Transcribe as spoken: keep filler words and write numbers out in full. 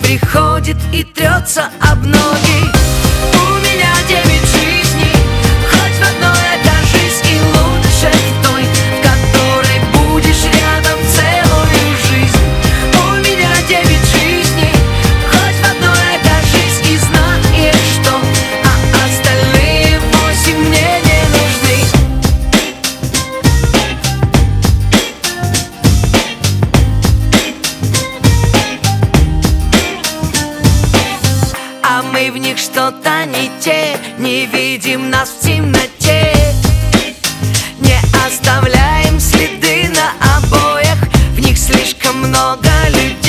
приходит и трется об ноги. У меня девять жизней, хоть в одной окажись, и лучше в той, в которой будешь рядом целую жизнь. У меня девять жизней, хоть в одной окажись, и знаешь что, а остальные восемь мне не нужны. А мы в них что-то не те, не видим нас в темноте, не оставляем следы на обоях, в них слишком много людей.